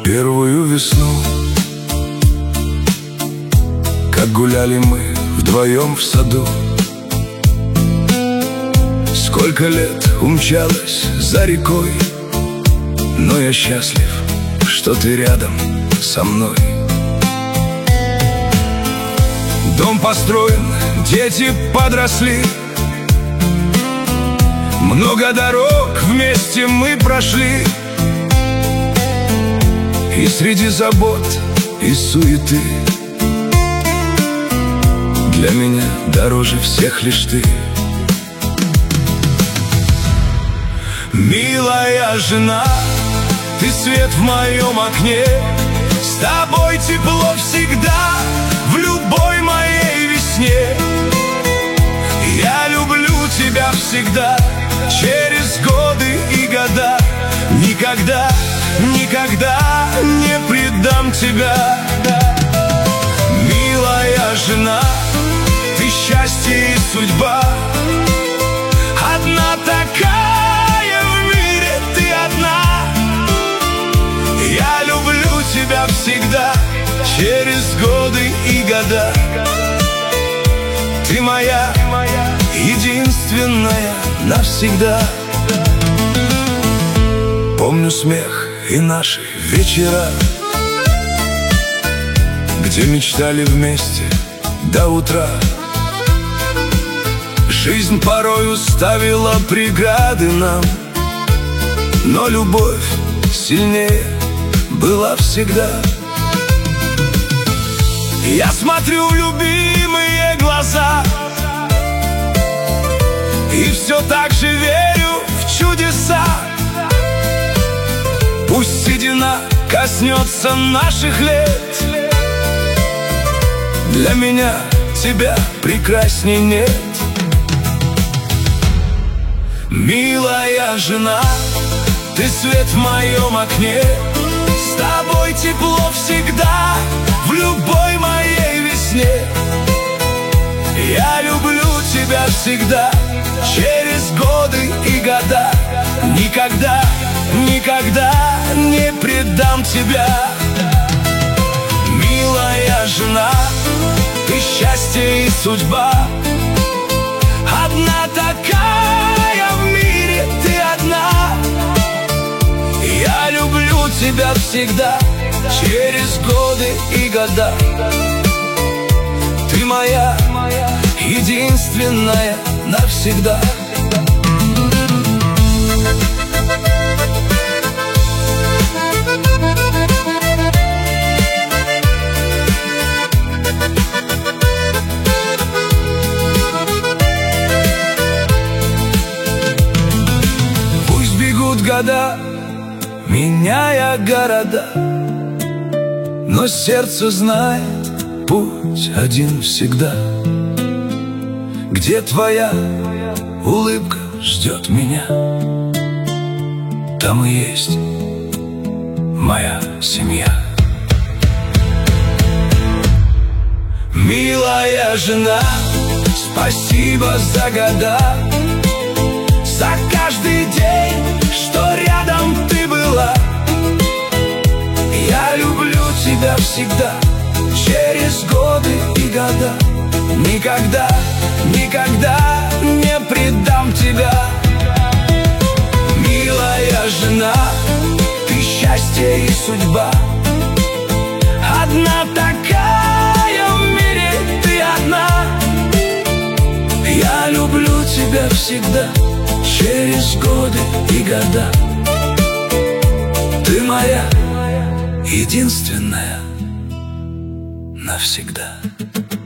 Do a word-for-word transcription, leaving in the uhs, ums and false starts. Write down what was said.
первую весну, как гуляли мы вдвоем в саду. Сколько лет умчалось за рекой, но я счастлив, что ты рядом со мной. Дом построен, дети подросли, много дорог вместе мы прошли. И среди забот и суеты для меня дороже всех лишь ты. Милая жена, ты свет в моем окне, с тобой тепло всегда, в любой моей весне. Я люблю тебя всегда, через годы и года. Никогда, никогда не предам тебя. Милая жена, ты счастье и судьба, одна такая в мире, ты одна. Я люблю тебя всегда, через годы и года. Ты моя, единственная навсегда. Помню смех и наши вечера, где мечтали вместе до утра. Жизнь порою ставила преграды нам, но любовь сильнее была всегда. Я смотрю в любимые глаза и все так же верю в чудеса. Пусть седина коснется наших лет, для меня тебя прекрасней нет. Милая жена, ты свет в моем окне, с тобой тепло всегда, в любой моей весне. Я люблю тебя всегда, через годы и года. Никогда, никогда не предам тебя. Милая жена, ты счастье и судьба, одна такая в мире, ты одна. Я люблю тебя всегда, через годы и года. Ты моя, единственная навсегда. Пусть бегут года, меняя города, но сердце знает путь один всегда. Где твоя улыбка ждет меня, там и есть моя семья. Милая жена, спасибо за года, за каждый день, что рядом ты была. Я люблю тебя всегда, через годы и года. Никогда, никогда не предам тебя. Милая жена, ты счастье и судьба, одна такая в мире, ты одна. Я люблю тебя всегда, через годы и года. Ты моя, единственная навсегда.